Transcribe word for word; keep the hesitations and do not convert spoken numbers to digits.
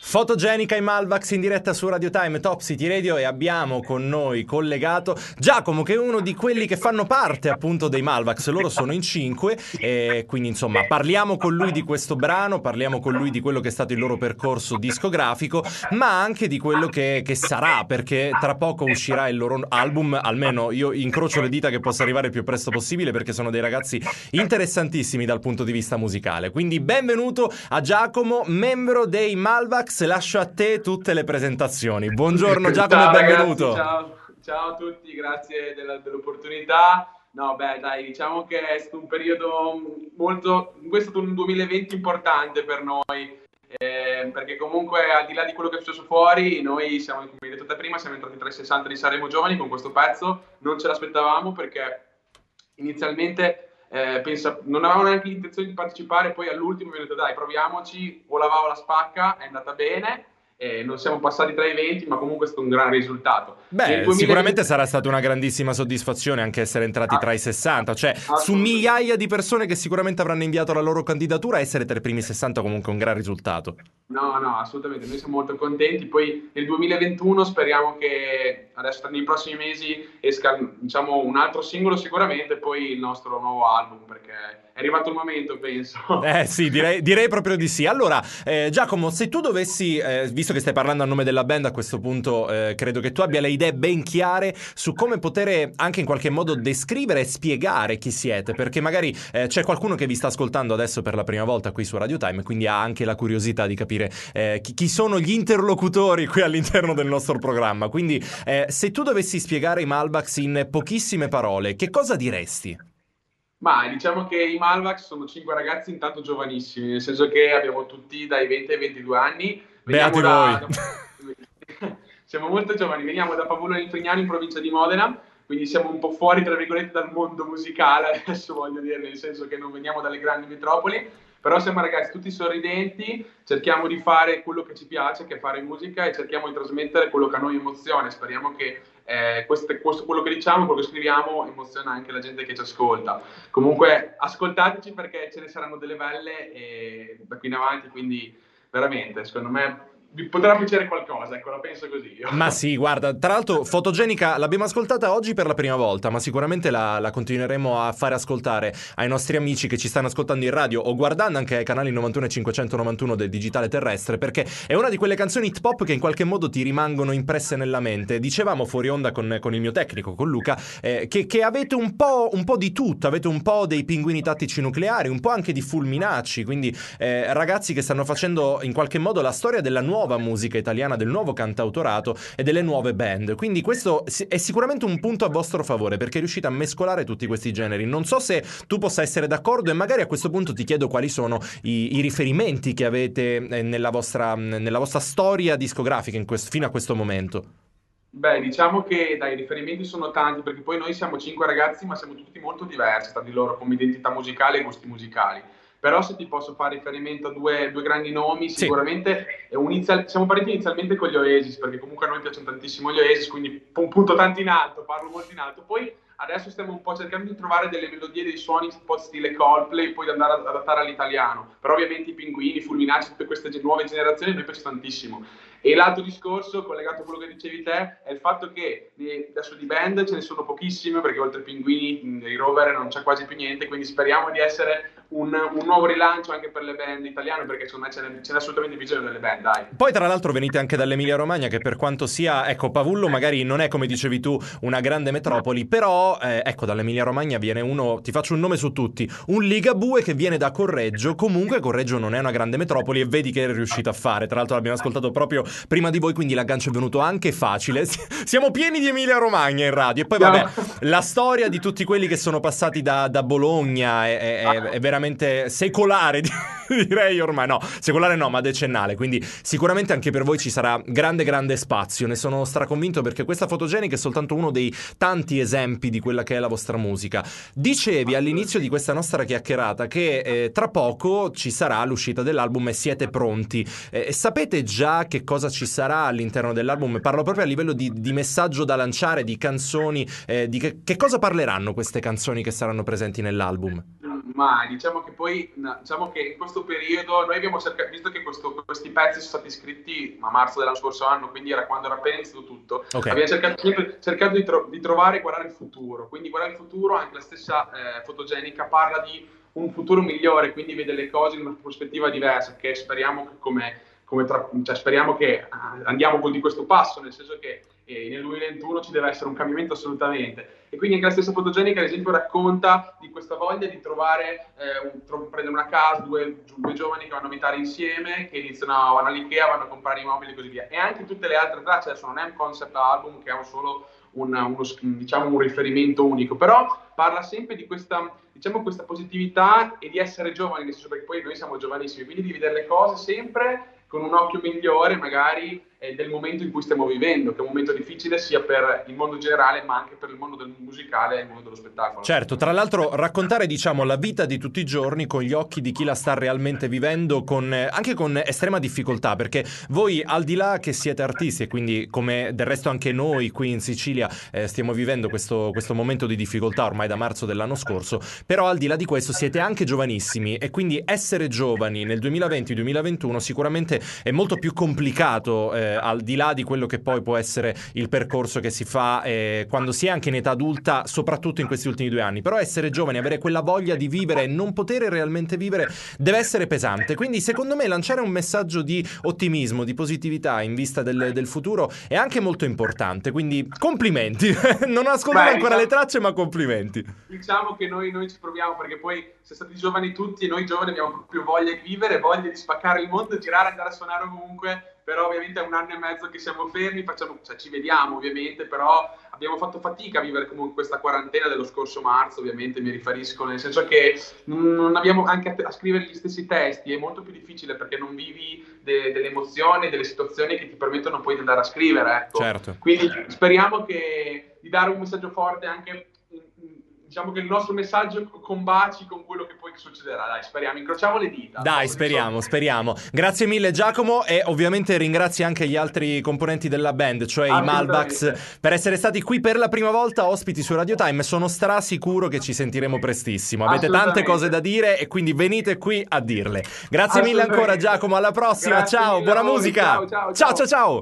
Fotogenica e Malvax in diretta su Radio Time, Top City Radio, e abbiamo con noi collegato Giacomo, che è uno di quelli che fanno parte appunto dei Malvax. Loro sono in cinque e quindi insomma parliamo con lui di questo brano, parliamo con lui di quello che è stato il loro percorso discografico, ma anche di quello che, che sarà, perché tra poco uscirà il loro album. Almeno io incrocio le dita che possa arrivare il più presto possibile, perché sono dei ragazzi interessantissimi dal punto di vista musicale. Quindi benvenuto a Giacomo, membro dei Malvax. Lascio a te tutte le presentazioni. Buongiorno Giacomo Ciao, e benvenuto. ragazzi, ciao, ciao a tutti, grazie della, dell'opportunità. No, beh, dai, diciamo che è stato un periodo molto, questo è stato un duemilaventi importante per noi, eh, perché comunque al di là di quello che è successo fuori, noi siamo, come hai detto te prima, siamo entrati tra i sessanta di Sanremo Giovani con questo pezzo. Non ce l'aspettavamo perché inizialmente Eh, pensa, non avevamo neanche l'intenzione di partecipare, poi all'ultimo mi ho detto dai, proviamoci, o la va o la spacca. È andata bene, eh, non siamo passati tra i venti, ma comunque è stato un gran risultato. Beh, Nel duemilaventi sicuramente sarà stata una grandissima soddisfazione anche essere entrati ah, tra i sessanta, cioè su migliaia di persone che sicuramente avranno inviato la loro candidatura, essere tra i primi sessanta comunque è un gran risultato. No, no, assolutamente, noi siamo molto contenti. Poi nel duemilaventuno speriamo che adesso nei prossimi mesi esca, diciamo, un altro singolo sicuramente, e poi il nostro nuovo album, perché è arrivato il momento, penso. Eh sì, direi, direi proprio di sì. Allora, eh, Giacomo, se tu dovessi, eh, visto che stai parlando a nome della band, a questo punto eh, credo che tu abbia le idee ben chiare su come poter anche in qualche modo descrivere e spiegare chi siete, perché magari eh, c'è qualcuno che vi sta ascoltando adesso per la prima volta qui su Radio Time, quindi ha anche la curiosità di capire Eh, chi, chi sono gli interlocutori qui all'interno del nostro programma. Quindi eh, se tu dovessi spiegare i Malvax in pochissime parole, che cosa diresti? Ma diciamo che i Malvax sono cinque ragazzi intanto giovanissimi, nel senso che abbiamo tutti dai venti ai ventidue anni. Beati Veniamo voi. da, da... siamo molto giovani, veniamo da Pavullo Litrignano in provincia di Modena, quindi siamo un po' fuori, tra virgolette, dal mondo musicale, adesso voglio dire, nel senso che non veniamo dalle grandi metropoli, però siamo ragazzi tutti sorridenti, cerchiamo di fare quello che ci piace, che è fare musica, e cerchiamo di trasmettere quello che a noi emoziona. Speriamo che eh, questo, questo, quello che diciamo, quello che scriviamo, emoziona anche la gente che ci ascolta. Comunque ascoltateci, perché ce ne saranno delle belle e da qui in avanti, quindi veramente, secondo me vi potrà piacere qualcosa, ecco, la penso così io. Ma sì, guarda, tra l'altro Fotogenica l'abbiamo ascoltata oggi per la prima volta, ma sicuramente la, la continueremo a fare ascoltare ai nostri amici che ci stanno ascoltando in radio o guardando anche ai canali novantuno e cinquecentonovantuno del digitale terrestre, perché è una di quelle canzoni hip hop che in qualche modo ti rimangono impresse nella mente. Dicevamo fuori onda con, con il mio tecnico, con Luca, eh, che, che avete un po', un po' di tutto, avete un po' dei pinguini tattici nucleari, un po' anche di fulminacci, quindi eh, ragazzi che stanno facendo in qualche modo la storia della nuova musica italiana, del nuovo cantautorato e delle nuove band. Quindi questo è sicuramente un punto a vostro favore, perché riuscite a mescolare tutti questi generi. Non so se tu possa essere d'accordo, e magari a questo punto ti chiedo quali sono i, i riferimenti che avete nella vostra, nella vostra storia discografica in questo, fino a questo momento. Beh, diciamo che dai, i riferimenti sono tanti, perché poi noi siamo cinque ragazzi, ma siamo tutti molto diversi tra di loro come identità musicale e gusti musicali. Però se ti posso fare riferimento a due, due grandi nomi, Sì. sicuramente è un inizial, siamo partiti inizialmente con gli Oasis, perché comunque a noi piacciono tantissimo gli Oasis, quindi un punto tanto in alto, parlo molto in alto. Poi adesso stiamo un po' cercando di trovare delle melodie, dei suoni un po' stile Coldplay, poi da andare ad adattare all'italiano. Però ovviamente i Pinguini, i Fulminacci, tutte queste nuove generazioni a noi piace tantissimo. E l'altro discorso, collegato a quello che dicevi te, è il fatto che adesso di band ce ne sono pochissime, perché oltre ai Pinguini, i Rover non c'è quasi più niente, quindi speriamo di essere un, un nuovo rilancio anche per le band italiane, perché secondo me ce n'è, ce n'è assolutamente bisogno delle band, dai. Poi tra l'altro venite anche dall'Emilia Romagna, che per quanto sia, ecco, Pavullo magari non è, come dicevi tu, una grande metropoli, però eh, ecco, dall'Emilia Romagna viene uno, ti faccio un nome su tutti, un Ligabue che viene da Correggio. Comunque Correggio non è una grande metropoli, e vedi che è riuscito a fare. Tra l'altro l'abbiamo ascoltato proprio prima di voi, quindi l'aggancio è venuto anche facile. Siamo pieni di Emilia Romagna in radio. E poi vabbè, la storia di tutti quelli che sono passati da, da Bologna è, è, è veramente secolare, direi ormai. No, secolare no, ma decennale. Quindi sicuramente anche per voi ci sarà grande grande spazio. Ne sono straconvinto, perché questa Fotogenica è soltanto uno dei tanti esempi di quella che è la vostra musica. Dicevi all'inizio di questa nostra chiacchierata che eh, tra poco ci sarà l'uscita dell'album e siete pronti. Eh, sapete già che cosa ci sarà all'interno dell'album? Parlo proprio a livello di, di messaggio da lanciare, di canzoni, eh, di che, che cosa parleranno queste canzoni che saranno presenti nell'album? mai. Diciamo che poi, no, diciamo che in questo periodo noi abbiamo cercato, visto che questo, questi pezzi sono stati scritti a marzo dell'anno scorso anno, quindi era quando era appena iniziato tutto, Okay. abbiamo cercato, sempre, cercato di, tro- di trovare e guardare il futuro. Quindi guardare il futuro, anche la stessa eh, fotogenica parla di un futuro migliore, quindi vede le cose in una prospettiva diversa, che speriamo che come, come tra, cioè speriamo che andiamo con di questo passo, nel senso che eh, nel duemilaventuno ci deve essere un cambiamento assolutamente. E quindi anche la stessa fotogenica, ad esempio, racconta di questa voglia di trovare, eh, un, tro- prendere una casa, due, due giovani che vanno a abitare insieme, che iniziano, vanno all'Ikea, vanno a comprare i mobili e così via. E anche tutte le altre tracce, adesso non è un concept album che ha solo un, uno, diciamo, un riferimento unico, però parla sempre di questa, diciamo, questa positività e di essere giovani, nel senso, perché poi noi siamo giovanissimi, quindi di vedere le cose sempre con un occhio migliore magari eh, del momento in cui stiamo vivendo, che è un momento difficile sia per il mondo generale ma anche per il mondo del musicale e il mondo dello spettacolo. Certo, tra l'altro raccontare, diciamo, la vita di tutti i giorni con gli occhi di chi la sta realmente vivendo, con, eh, anche con estrema difficoltà, perché voi, al di là che siete artisti e quindi come del resto anche noi qui in Sicilia eh, stiamo vivendo questo, questo momento di difficoltà ormai da marzo dell'anno scorso, però al di là di questo siete anche giovanissimi e quindi essere giovani nel duemilaventi duemilaventuno sicuramente è molto più complicato, eh, al di là di quello che poi può essere il percorso che si fa eh, quando si è anche in età adulta, soprattutto in questi ultimi due anni. Però essere giovani, avere quella voglia di vivere e non poter realmente vivere deve essere pesante. Quindi secondo me lanciare un messaggio di ottimismo, di positività in vista del, del futuro è anche molto importante. Quindi complimenti. Non ho ascoltato Beh, ancora diciamo, le tracce, ma complimenti. Diciamo che noi, noi ci proviamo, perché poi siamo stati giovani tutti e noi giovani abbiamo proprio voglia di vivere, voglia di spaccare il mondo, girare, andare a suonare ovunque. Però ovviamente è un anno e mezzo che siamo fermi, facciamo, cioè ci vediamo ovviamente, però abbiamo fatto fatica a vivere comunque questa quarantena dello scorso marzo, ovviamente mi riferisco, nel senso che non abbiamo anche a, a scrivere gli stessi testi, è molto più difficile perché non vivi de, delle emozioni, delle situazioni che ti permettono poi di andare a scrivere, ecco. Certo. Quindi speriamo che, di dare un messaggio forte anche, diciamo che il nostro messaggio combaci con quello che poi succederà, dai, speriamo, incrociamo le dita. Dai, speriamo, speriamo. Grazie mille Giacomo e ovviamente ringrazi anche gli altri componenti della band, cioè i Malvax, per essere stati qui per la prima volta ospiti su Radio Time. Sono strasicuro che ci sentiremo prestissimo. Avete tante cose da dire e quindi venite qui a dirle. Grazie mille ancora Giacomo, alla prossima, Grazie ciao, mille buona a voi. musica. Ciao, ciao, ciao, ciao. ciao. ciao.